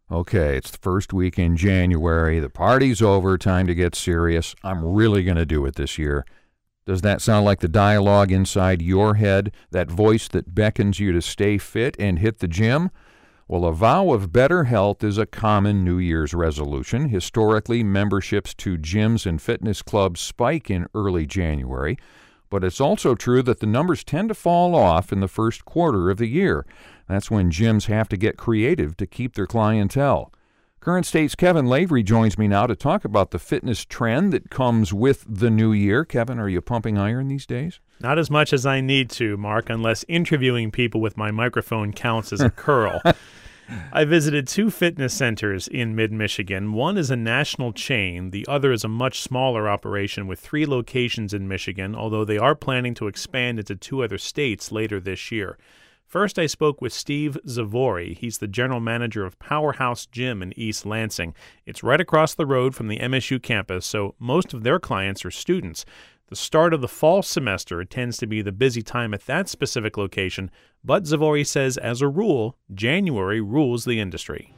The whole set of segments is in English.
Okay, it's the first week in January. The party's over. Time to get serious. I'm really going to do it this year. Does that sound like the dialogue inside your head, that voice that beckons you to stay fit and hit the gym? Well, a vow of better health is a common New Year's resolution. Historically, memberships to gyms and fitness clubs spike in early January, but it's also true that the numbers tend to fall off in the first quarter of the year. That's when gyms have to get creative to keep their clientele. Current State's Kevin Lavery joins me now to talk about the fitness trend that comes with the new year. Kevin, are you pumping iron these days? Not as much as I need to, Mark, unless interviewing people with my microphone counts as a curl. I visited 2 fitness centers in mid-Michigan. One is a national chain. The other is a much smaller operation with 3 locations in Michigan, although they are planning to expand into 2 other states later this year. First, I spoke with Steve Zavori. He's the general manager of Powerhouse Gym in East Lansing. It's right across the road from the MSU campus, so most of their clients are students. The start of the fall semester tends to be the busy time at that specific location, but Zavori says, as a rule, January rules the industry.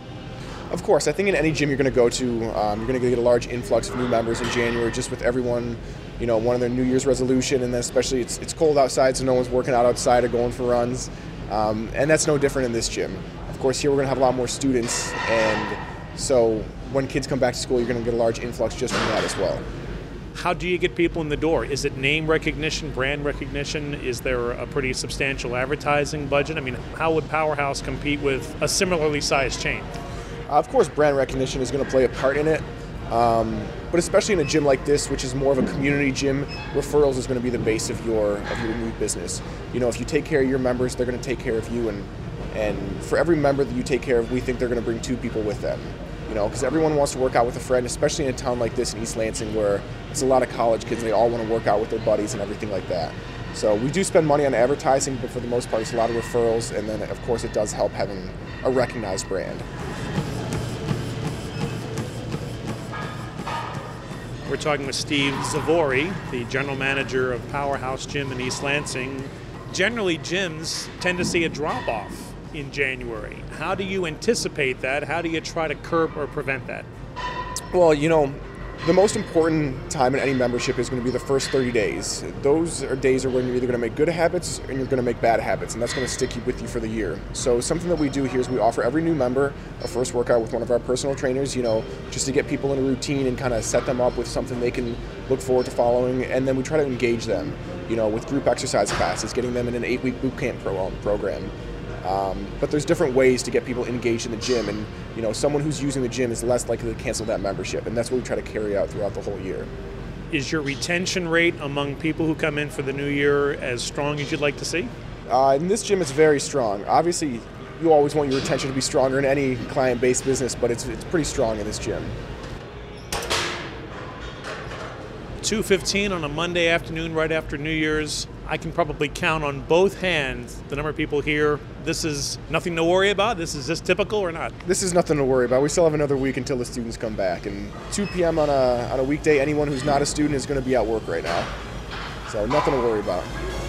Of course, I think in any gym you're going to go to, you're going to get a large influx of new members in January, just with everyone, one of their New Year's resolution, and then especially it's cold outside, so no one's working out outside or going for runs, and that's no different in this gym. Of course, here we're going to have a lot more students, and so when kids come back to school, you're going to get a large influx just from that as well. How do you get people in the door? Is it name recognition, brand recognition? Is there a pretty substantial advertising budget? I mean, how would Powerhouse compete with a similarly sized chain? Of course, brand recognition is going to play a part in it, but especially in a gym like this, which is more of a community gym, referrals is going to be the base of your new business. If you take care of your members, they're going to take care of you, and for every member that you take care of, we think they're going to bring 2 people with them. Because everyone wants to work out with a friend, especially in a town like this in East Lansing, where it's a lot of college kids. They all want to work out with their buddies and everything like that. So we do spend money on advertising, but for the most part, it's a lot of referrals, and then of course it does help having a recognized brand. We're talking with Steve Zavori, the general manager of Powerhouse Gym in East Lansing. Generally, gyms tend to see a drop-off in January. How do you anticipate that? How do you try to curb or prevent that? Well, the most important time in any membership is going to be the first 30 days. Those are days when you're either going to make good habits and you're going to make bad habits, and that's going to stick with you for the year. So something that we do here is we offer every new member a first workout with one of our personal trainers, just to get people in a routine and kind of set them up with something they can look forward to following, and then we try to engage them, with group exercise classes, getting them in an 8-week boot camp program. But there's different ways to get people engaged in the gym, and someone who's using the gym is less likely to cancel that membership, and that's what we try to carry out throughout the whole year. Is your retention rate among people who come in for the new year as strong as you'd like to see? In this gym, it's very strong. Obviously, you always want your retention to be stronger in any client-based business, but it's pretty strong in this gym. 2:15 on a Monday afternoon right after New Year's. I can probably count on both hands the number of people here. This is nothing to worry about? This is just typical or not? This is nothing to worry about. We still have another week until the students come back. And 2 p.m. on a weekday, anyone who's not a student is going to be at work right now. So nothing to worry about.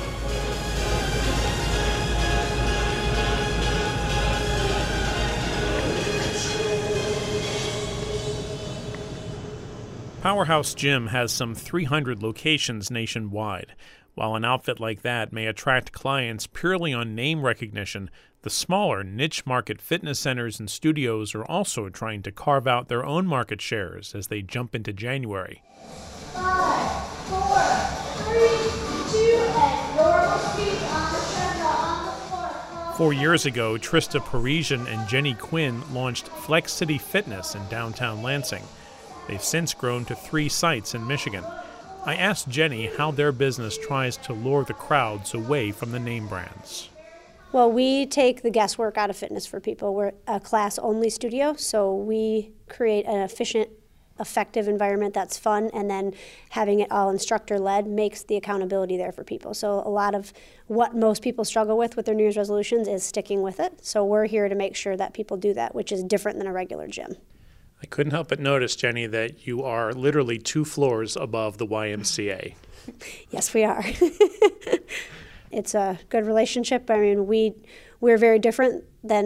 Powerhouse Gym has some 300 locations nationwide. While an outfit like that may attract clients purely on name recognition, the smaller niche market fitness centers and studios are also trying to carve out their own market shares as they jump into January. 5, 4, 3, 2, and normal speed on the treadmill on the floor. 4 years ago, Trista Parisian and Jenny Quinn launched Flex City Fitness in downtown Lansing. They've since grown to 3 sites in Michigan. I asked Jenny how their business tries to lure the crowds away from the name brands. Well, we take the guesswork out of fitness for people. We're a class-only studio, so we create an efficient, effective environment that's fun, and then having it all instructor-led makes the accountability there for people. So a lot of what most people struggle with their New Year's resolutions is sticking with it. So we're here to make sure that people do that, which is different than a regular gym. I couldn't help but notice, Jenny, that you are literally 2 floors above the YMCA. Yes, we are. It's a good relationship. I mean, we're very different than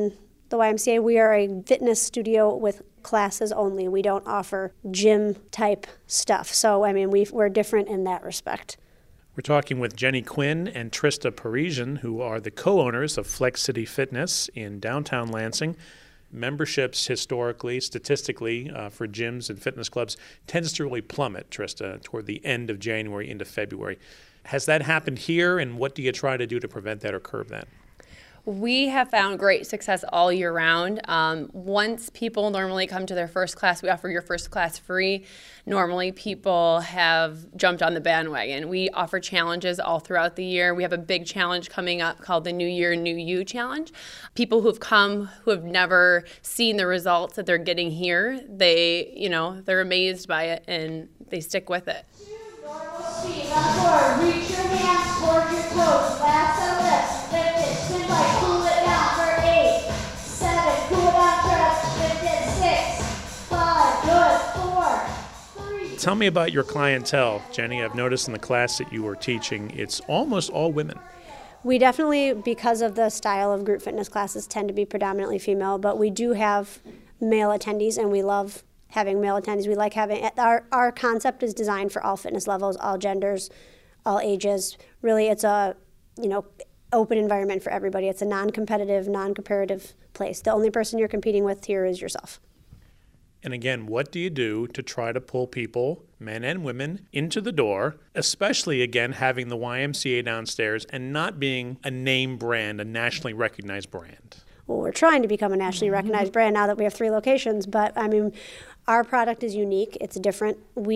the YMCA. We are a fitness studio with classes only. We don't offer gym type stuff. So, I mean, we're different in that respect. We're talking with Jenny Quinn and Trista Parisian, who are the co-owners of Flex City Fitness in downtown Lansing. Memberships historically, statistically, for gyms and fitness clubs tends to really plummet, Trista, toward the end of January into February. Has that happened here, and what do you try to do to prevent that or curb that? We have found great success all year round. Once people normally come to their first class, we offer your first class free. Normally people have jumped on the bandwagon. We offer challenges all throughout the year. We have a big challenge coming up called the New Year, New You Challenge. People who've come who have never seen the results that they're getting here, they're amazed by it and they stick with it. Normal speed on 4. Reach your hands toward your toes. Last and lifts. Lift it. Spin like cool it down for 8, 7. Cool it down. Stretch. Lift it. 6, 5. Good. 4, 3. Tell me about your clientele, Jenny. I've noticed in the class that you were teaching, it's almost all women. We definitely, because of the style of group fitness classes, tend to be predominantly female, but we do have male attendees, and we love having male attendees. We like having, our concept is designed for all fitness levels, all genders, all ages. Really, it's a, open environment for everybody. It's a non-competitive, non-comparative place. The only person you're competing with here is yourself. And again, what do you do to try to pull people, men and women, into the door, especially, again, having the YMCA downstairs and not being a name brand, a nationally recognized brand? Well, we're trying to become a nationally recognized brand now that we have 3 locations, but I mean, our product is unique. It's different.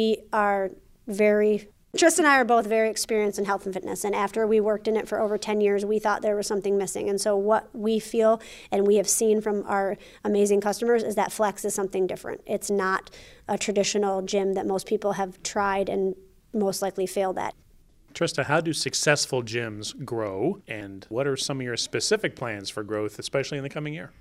Trista and I are both very experienced in health and fitness, and after we worked in it for over 10 years, we thought there was something missing. And so what we feel and we have seen from our amazing customers is that Flex is something different. It's not a traditional gym that most people have tried and most likely failed at. Trista, how do successful gyms grow, and what are some of your specific plans for growth, especially in the coming year?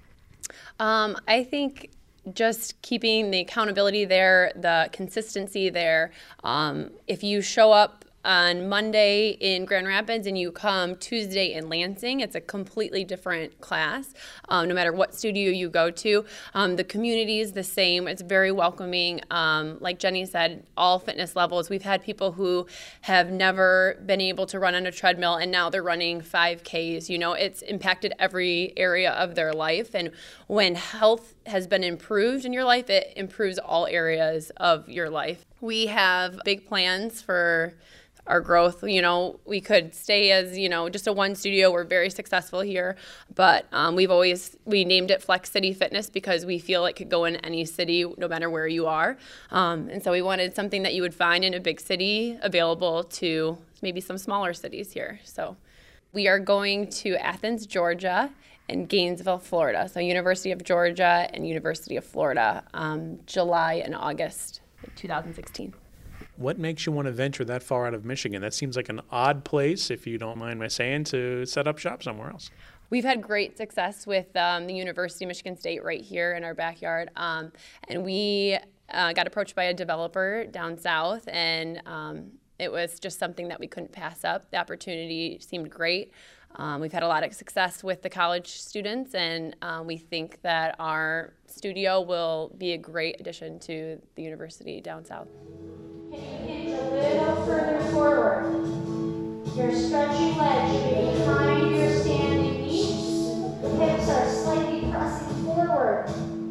I think just keeping the accountability there, the consistency there. If you show up on Monday in Grand Rapids and you come Tuesday in Lansing, it's a completely different class, no matter what studio you go to. The community is the same. It's very welcoming. Like Jenny said, all fitness levels. We've had people who have never been able to run on a treadmill and now they're running 5Ks. It's impacted every area of their life. And when health has been improved in your life, it improves all areas of your life. We have big plans for our growth. We could stay as, just a one studio. We're very successful here, but we named it Flex City Fitness because we feel it could go in any city, no matter where you are. And so we wanted something that you would find in a big city available to maybe some smaller cities here. So we are going to Athens, Georgia, and Gainesville, Florida. So University of Georgia and University of Florida, July and August 2016. What makes you want to venture that far out of Michigan? That seems like an odd place, if you don't mind my saying, to set up shop somewhere else. We've had great success with the University of Michigan State right here in our backyard. And we got approached by a developer down south, and it was just something that we couldn't pass up. The opportunity seemed great. We've had a lot of success with the college students, and we think that our studio will be a great addition to the university down south. Can you hinge a little further forward? Your stretching leg should be behind your standing knee. The hips are slightly pressing forward.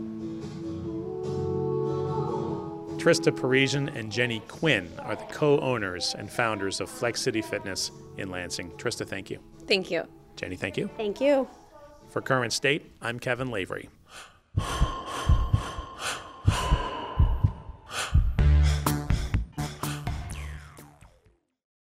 Trista Parisian and Jenny Quinn are the co-owners and founders of Flex City Fitness in Lansing. Trista, thank you. Thank you. Jenny, thank you. Thank you. For Current State, I'm Kevin Lavery.